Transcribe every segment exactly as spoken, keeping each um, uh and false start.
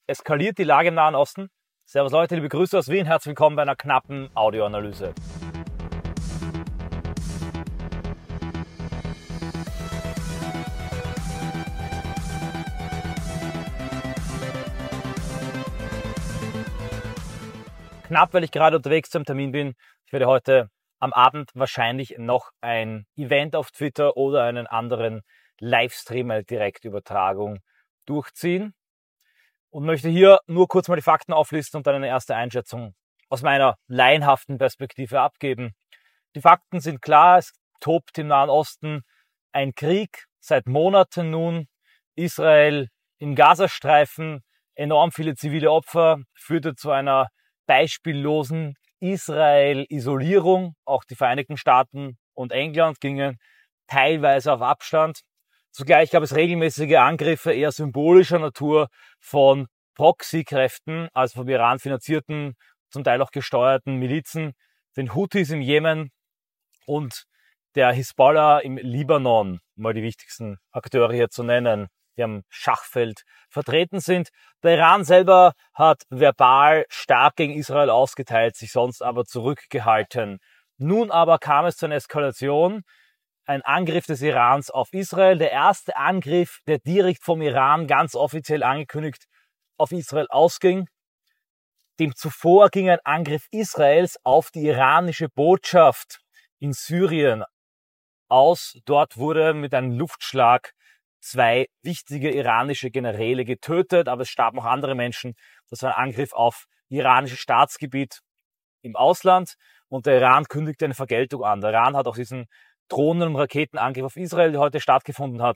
Eskaliert die Lage im Nahen Osten? Servus Leute, liebe Grüße aus Wien, herzlich willkommen bei einer knappen Audioanalyse. Knapp, weil ich gerade unterwegs zum Termin bin. Ich werde heute am Abend wahrscheinlich noch ein Event auf Twitter oder einen anderen Livestream, eine Direktübertragung durchziehen. Und möchte hier nur kurz mal die Fakten auflisten und dann eine erste Einschätzung aus meiner laienhaften Perspektive abgeben. Die Fakten sind klar, es tobt im Nahen Osten ein Krieg seit Monaten nun. Israel im Gazastreifen, enorm viele zivile Opfer, führte zu einer beispiellosen Israel-Isolierung. Auch die Vereinigten Staaten und England gingen teilweise auf Abstand. Zugleich gab es regelmäßige Angriffe eher symbolischer Natur von Proxykräften, also vom Iran finanzierten, zum Teil auch gesteuerten Milizen, den Houthis im Jemen und der Hisbollah im Libanon, um mal die wichtigsten Akteure hier zu nennen, die am Schachfeld vertreten sind. Der Iran selber hat verbal stark gegen Israel ausgeteilt, sich sonst aber zurückgehalten. Nun aber kam es zu einer Eskalation. Ein Angriff des Irans auf Israel, der erste Angriff, der direkt vom Iran ganz offiziell angekündigt auf Israel ausging. Dem zuvor ging ein Angriff Israels auf die iranische Botschaft in Syrien aus. Dort wurde mit einem Luftschlag zwei wichtige iranische Generäle getötet, aber es starben auch andere Menschen. Das war ein Angriff auf iranisches Staatsgebiet im Ausland und der Iran kündigte eine Vergeltung an. Der Iran hat auch diesen Drohnen- und Raketenangriff auf Israel, der heute stattgefunden hat,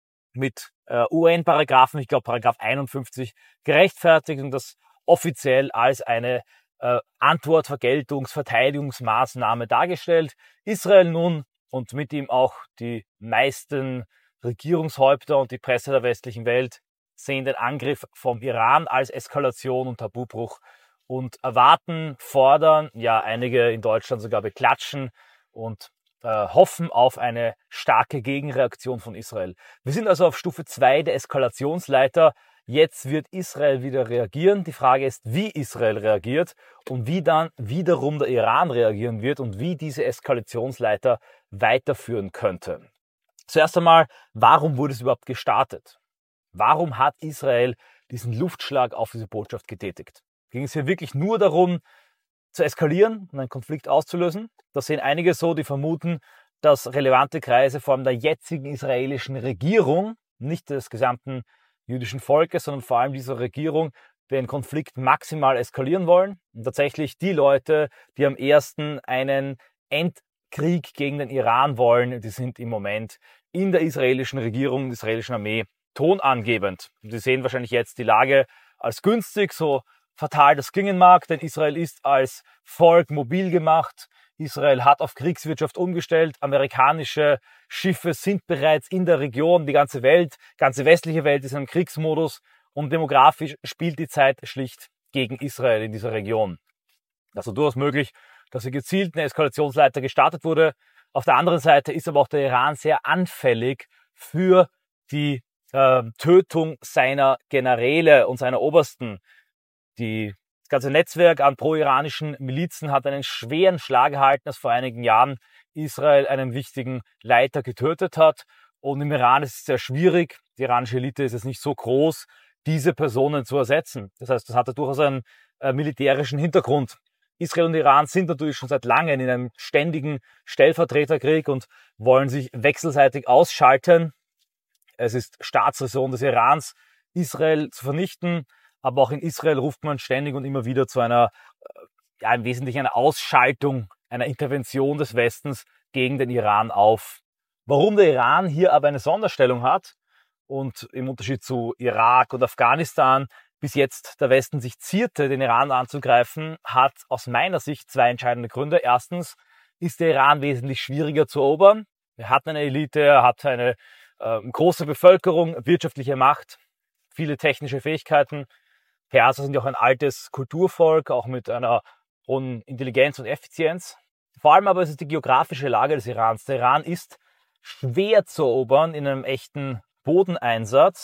mit äh, U N-Paragraphen, ich glaube Paragraph einundfünfzig, gerechtfertigt und das offiziell als eine äh, Antwort-, Vergeltungs-, Verteidigungsmaßnahme dargestellt. Israel nun und mit ihm auch die meisten Regierungshäupter und die Presse der westlichen Welt sehen den Angriff vom Iran als Eskalation und Tabubruch und erwarten, fordern, ja einige in Deutschland sogar beklatschen und hoffen auf eine starke Gegenreaktion von Israel. Wir sind also auf Stufe zwei der Eskalationsleiter. Jetzt wird Israel wieder reagieren. Die Frage ist, wie Israel reagiert und wie dann wiederum der Iran reagieren wird und wie diese Eskalationsleiter weiterführen könnte. Zuerst einmal, warum wurde es überhaupt gestartet? Warum hat Israel diesen Luftschlag auf diese Botschaft getätigt? Ging es hier wirklich nur darum, zu eskalieren und einen Konflikt auszulösen? Das sehen einige so, die vermuten, dass relevante Kreise vor allem der jetzigen israelischen Regierung, nicht des gesamten jüdischen Volkes, sondern vor allem dieser Regierung, den Konflikt maximal eskalieren wollen. Und tatsächlich die Leute, die am ersten einen Endkrieg gegen den Iran wollen, die sind im Moment in der israelischen Regierung, der israelischen Armee tonangebend. Und sie sehen wahrscheinlich jetzt die Lage als günstig, so fatal das klingen mag, denn Israel ist als Volk mobil gemacht. Israel hat auf Kriegswirtschaft umgestellt. Amerikanische Schiffe sind bereits in der Region. Die ganze Welt, ganze westliche Welt ist in einem Kriegsmodus und demografisch spielt die Zeit schlicht gegen Israel in dieser Region. Also durchaus möglich, dass hier gezielt eine Eskalationsleiter gestartet wurde. Auf der anderen Seite ist aber auch der Iran sehr anfällig für die äh, Tötung seiner Generäle und seiner Obersten. Die, das ganze Netzwerk an pro-iranischen Milizen hat einen schweren Schlag erhalten, als vor einigen Jahren Israel einen wichtigen Leiter getötet hat. Und im Iran ist es sehr schwierig, die iranische Elite ist es nicht so groß, diese Personen zu ersetzen. Das heißt, das hatte durchaus einen äh, militärischen Hintergrund. Israel und Iran sind natürlich schon seit langem in einem ständigen Stellvertreterkrieg und wollen sich wechselseitig ausschalten. Es ist Staatsräson des Irans, Israel zu vernichten. Aber auch in Israel ruft man ständig und immer wieder zu einer, ja im Wesentlichen einer Ausschaltung, einer Intervention des Westens gegen den Iran auf. Warum der Iran hier aber eine Sonderstellung hat und im Unterschied zu Irak und Afghanistan bis jetzt der Westen sich zierte, den Iran anzugreifen, hat aus meiner Sicht zwei entscheidende Gründe. Erstens ist der Iran wesentlich schwieriger zu erobern. Er hat eine Elite, er hat eine äh, große Bevölkerung, wirtschaftliche Macht, viele technische Fähigkeiten. Perser sind ja auch ein altes Kulturvolk, auch mit einer hohen Intelligenz und Effizienz. Vor allem aber ist es die geografische Lage des Irans. Der Iran ist schwer zu erobern in einem echten Bodeneinsatz.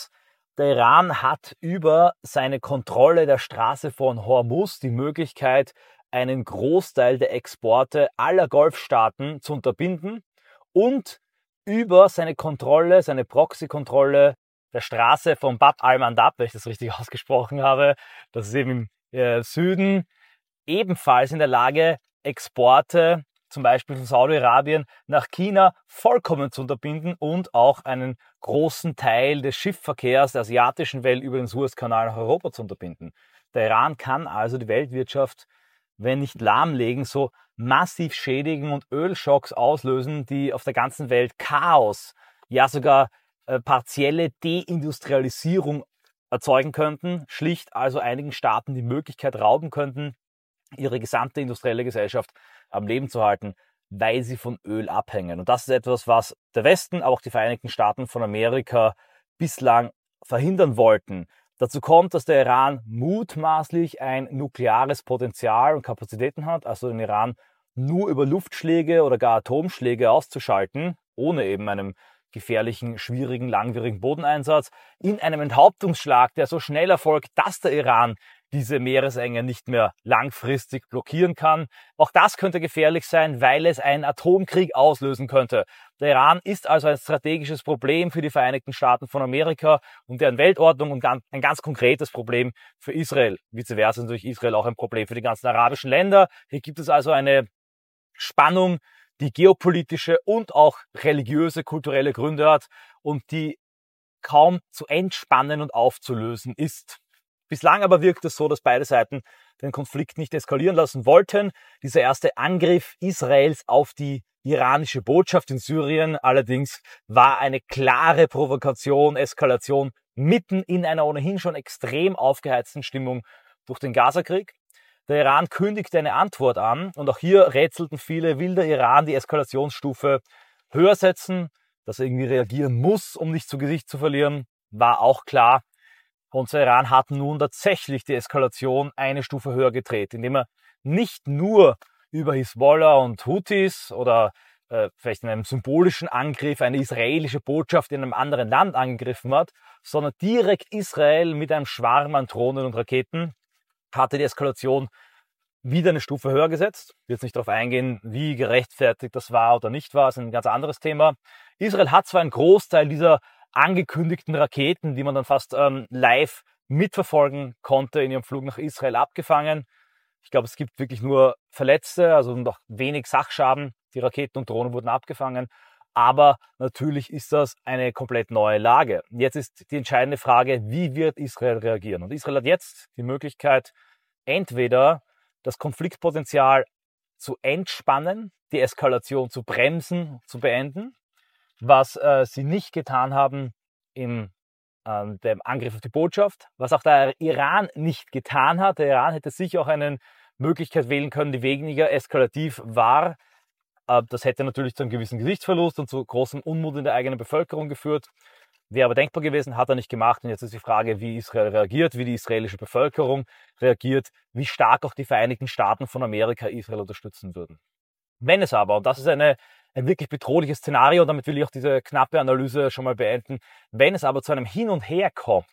Der Iran hat über seine Kontrolle der Straße von Hormuz die Möglichkeit, einen Großteil der Exporte aller Golfstaaten zu unterbinden und über seine Kontrolle, seine Proxy-Kontrolle der Straße von Bab al-Mandab, wenn ich das richtig ausgesprochen habe, das ist eben im äh, Süden, ebenfalls in der Lage, Exporte zum Beispiel von Saudi-Arabien nach China vollkommen zu unterbinden und auch einen großen Teil des Schiffsverkehrs der asiatischen Welt über den Suezkanal nach Europa zu unterbinden. Der Iran kann also die Weltwirtschaft, wenn nicht lahmlegen, so massiv schädigen und Ölschocks auslösen, die auf der ganzen Welt Chaos, ja sogar äh, partielle Deindustrialisierung erzeugen könnten, schlicht also einigen Staaten die Möglichkeit rauben könnten, ihre gesamte industrielle Gesellschaft am Leben zu halten, weil sie von Öl abhängen. Und das ist etwas, was der Westen, aber auch die Vereinigten Staaten von Amerika bislang verhindern wollten. Dazu kommt, dass der Iran mutmaßlich ein nukleares Potenzial und Kapazitäten hat, also den Iran nur über Luftschläge oder gar Atomschläge auszuschalten, ohne eben einem gefährlichen, schwierigen, langwierigen Bodeneinsatz, in einem Enthauptungsschlag, der so schnell erfolgt, dass der Iran diese Meeresenge nicht mehr langfristig blockieren kann. Auch das könnte gefährlich sein, weil es einen Atomkrieg auslösen könnte. Der Iran ist also ein strategisches Problem für die Vereinigten Staaten von Amerika und deren Weltordnung und ein ganz konkretes Problem für Israel. Vice versa ist natürlich Israel auch ein Problem für die ganzen arabischen Länder. Hier gibt es also eine Spannung, die geopolitische und auch religiöse, kulturelle Gründe hat und die kaum zu entspannen und aufzulösen ist. Bislang aber wirkt es so, dass beide Seiten den Konflikt nicht eskalieren lassen wollten. Dieser erste Angriff Israels auf die iranische Botschaft in Syrien allerdings war eine klare Provokation, Eskalation mitten in einer ohnehin schon extrem aufgeheizten Stimmung durch den Gazakrieg. Der Iran kündigte eine Antwort an und auch hier rätselten viele, will der Iran die Eskalationsstufe höher setzen, dass er irgendwie reagieren muss, um nicht zu Gesicht zu verlieren, war auch klar. Und der Iran hat nun tatsächlich die Eskalation eine Stufe höher gedreht, indem er nicht nur über Hisbollah und Houthis oder äh, vielleicht in einem symbolischen Angriff eine israelische Botschaft in einem anderen Land angegriffen hat, sondern direkt Israel mit einem Schwarm an Drohnen und Raketen hatte die Eskalation wieder eine Stufe höher gesetzt. Ich will jetzt nicht darauf eingehen, wie gerechtfertigt das war oder nicht war, das ist ein ganz anderes Thema. Israel hat zwar einen Großteil dieser angekündigten Raketen, die man dann fast ähm, live mitverfolgen konnte, in ihrem Flug nach Israel abgefangen. Ich glaube, es gibt wirklich nur Verletzte, also noch wenig Sachschaden. Die Raketen und Drohnen wurden abgefangen. Aber natürlich ist das eine komplett neue Lage. Jetzt ist die entscheidende Frage, wie wird Israel reagieren? Und Israel hat jetzt die Möglichkeit, entweder das Konfliktpotenzial zu entspannen, die Eskalation zu bremsen, zu beenden, was äh, sie nicht getan haben im äh, dem Angriff auf die Botschaft, was auch der Iran nicht getan hat. Der Iran hätte sicher auch eine Möglichkeit wählen können, die weniger eskalativ war. Äh, das hätte natürlich zu einem gewissen Gesichtsverlust und zu großem Unmut in der eigenen Bevölkerung geführt. Wäre aber denkbar gewesen, hat er nicht gemacht. Und jetzt ist die Frage, wie Israel reagiert, wie die israelische Bevölkerung reagiert, wie stark auch die Vereinigten Staaten von Amerika Israel unterstützen würden. Wenn es aber, und das ist eine ein wirklich bedrohliches Szenario, und damit will ich auch diese knappe Analyse schon mal beenden. Wenn es aber zu einem Hin und Her kommt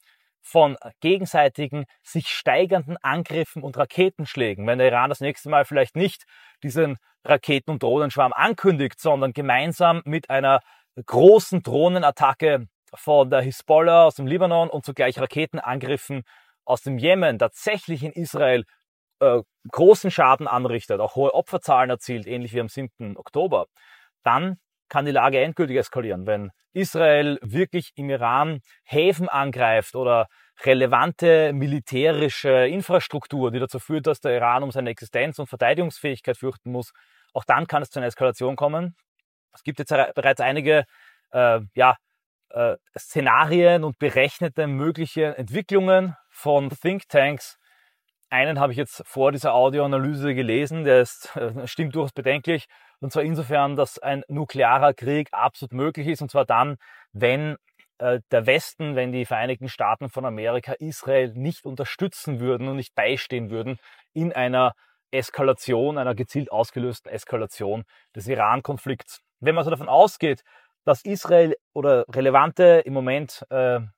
von gegenseitigen, sich steigernden Angriffen und Raketenschlägen, wenn der Iran das nächste Mal vielleicht nicht diesen Raketen- und Drohnenschwarm ankündigt, sondern gemeinsam mit einer großen Drohnenattacke von der Hisbollah aus dem Libanon und zugleich Raketenangriffen aus dem Jemen tatsächlich in Israel Äh, großen Schaden anrichtet, auch hohe Opferzahlen erzielt, ähnlich wie am siebten Oktober, dann kann die Lage endgültig eskalieren. Wenn Israel wirklich im Iran Häfen angreift oder relevante militärische Infrastruktur, die dazu führt, dass der Iran um seine Existenz und Verteidigungsfähigkeit fürchten muss, auch dann kann es zu einer Eskalation kommen. Es gibt jetzt bereits einige äh, ja, äh, Szenarien und berechnete mögliche Entwicklungen von Thinktanks. Einen habe ich jetzt vor dieser Audioanalyse gelesen, der ist, äh, stimmt durchaus bedenklich. Und zwar insofern, dass ein nuklearer Krieg absolut möglich ist. Und zwar dann, wenn äh, der Westen, wenn die Vereinigten Staaten von Amerika Israel nicht unterstützen würden und nicht beistehen würden in einer Eskalation, einer gezielt ausgelösten Eskalation des Iran-Konflikts. Wenn man so davon ausgeht, dass Israel oder relevante im Moment äh,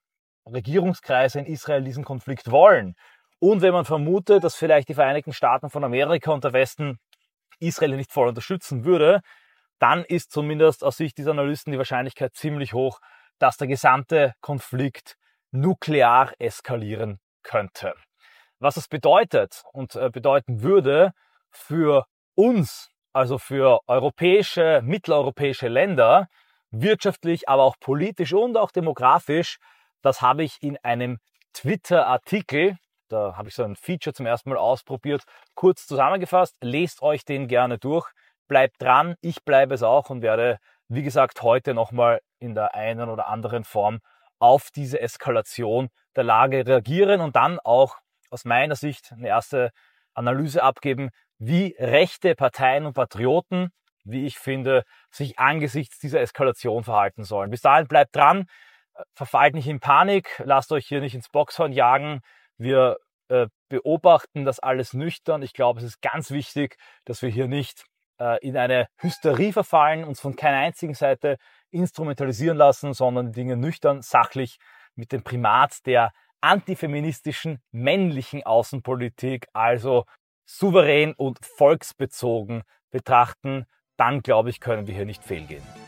Regierungskreise in Israel diesen Konflikt wollen und wenn man vermutet, dass vielleicht die Vereinigten Staaten von Amerika und der Westen Israel nicht voll unterstützen würde, dann ist zumindest aus Sicht dieser Analysten die Wahrscheinlichkeit ziemlich hoch, dass der gesamte Konflikt nuklear eskalieren könnte. Was das bedeutet und bedeuten würde für uns, also für europäische, mitteleuropäische Länder, wirtschaftlich, aber auch politisch und auch demografisch, das habe ich in einem Twitter-Artikel, da habe ich so ein Feature zum ersten Mal ausprobiert, kurz zusammengefasst. Lest euch den gerne durch, bleibt dran, ich bleibe es auch und werde, wie gesagt, heute nochmal in der einen oder anderen Form auf diese Eskalation der Lage reagieren und dann auch aus meiner Sicht eine erste Analyse abgeben, wie rechte Parteien und Patrioten, wie ich finde, sich angesichts dieser Eskalation verhalten sollen. Bis dahin bleibt dran, verfallt nicht in Panik, lasst euch hier nicht ins Boxhorn jagen. Wir äh, beobachten das alles nüchtern. Ich glaube, es ist ganz wichtig, dass wir hier nicht äh, in eine Hysterie verfallen, uns von keiner einzigen Seite instrumentalisieren lassen, sondern die Dinge nüchtern, sachlich mit dem Primat der antifeministischen männlichen Außenpolitik, also souverän und volksbezogen betrachten. Dann, glaube ich, können wir hier nicht fehlgehen.